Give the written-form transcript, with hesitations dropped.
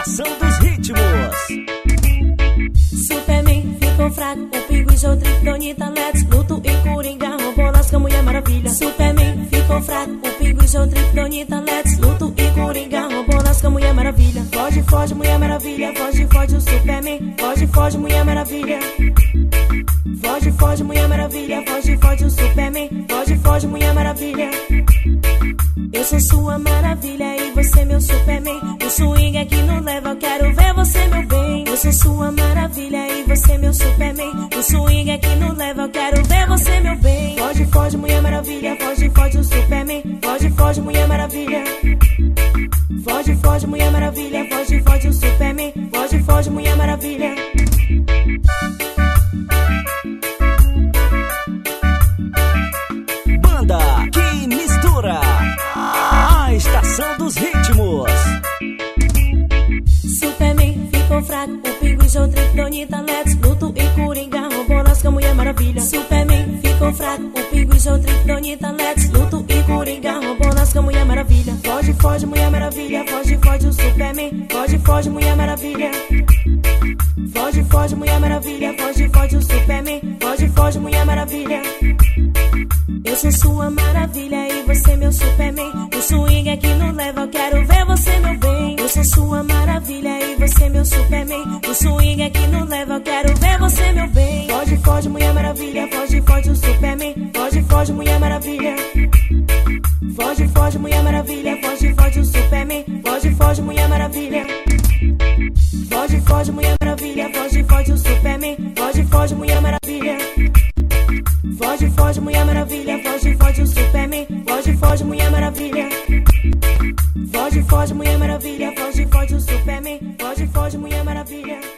estação dos ritmos. Superman ficou fraco, o Pinguim, Joe, Kryptonita, Let's, Luto e Coringa roubou Lasca, Mulher Maravilha. Superman ficou fraco, o Pinguim, Joe, Kryptonita, Let's, Luto e Coringa roubou Lasca, Mulher Maravilha. Foge, foge, Mulher Maravilha, foge, foge o Superman. Foge, foge, Mulher Maravilha. Foge, foge, Mulher Maravilha, foge, foge o Superman. Foge, foge, Mulher Maravilha. Eu sou sua maravilha e você meu Superman. O swing é que nos leva, eu quero ver você meu bem. Eu sou sua maravilha e você meu Superman. O swing é que nos leva, eu quero ver você meu bem. Foge, foge, Mulher Maravilha, foge, foge o Superman. Foge, foge, Mulher Maravilha. Foge, foge, Mulher Maravilha, foge, foge o Superman. Foge, foge, Mulher Maravilha. Banda que mistura a estação dos ritmos. Superman ficou fraco, o Pinguim, Joe, Kryptonita, Let's, Luto e Coringa roubou Lasca, Mulher Maravilha. Superman ficou fraco, o Pinguim, Joe, Kryptonita, Let's, Luto e Coringa roubou Lasca, Mulher Maravilha. Foge, foge, Mulher Maravilha, foge, foge o Superman. Foge, foge, Mulher Maravilha. Foge, foge, Mulher Maravilha, foge, foge o Superman. Foge, foge, Mulher Maravilha. Eu sou sua maravilha e você meu Superman. O swing é que nos leva, eu quero ver você meu bem. Eu sou sua maravilha e você meu Superman. O swing é que nos leva, eu quero ver você meu bem. Foge, foge, Mulher Maravilha, foge, foge o Superman. Foge, foge, Mulher Maravilha. Foge, foge, Mulher Maravilha, foge, foge o Superman. Foge, foge, Mulher Maravilha. Foge, foge, Mulher Maravilha, foge, foge o Superman. Foge, foge, Mulher Maravilha. Foge, foge, Mulher Maravilha, foge, foge o Superman. Foge, foge, Mulher Maravilha. Foge, foge, Mulher Maravilha, foge, foge o Superman. Foge, foge, Mulher Maravilha.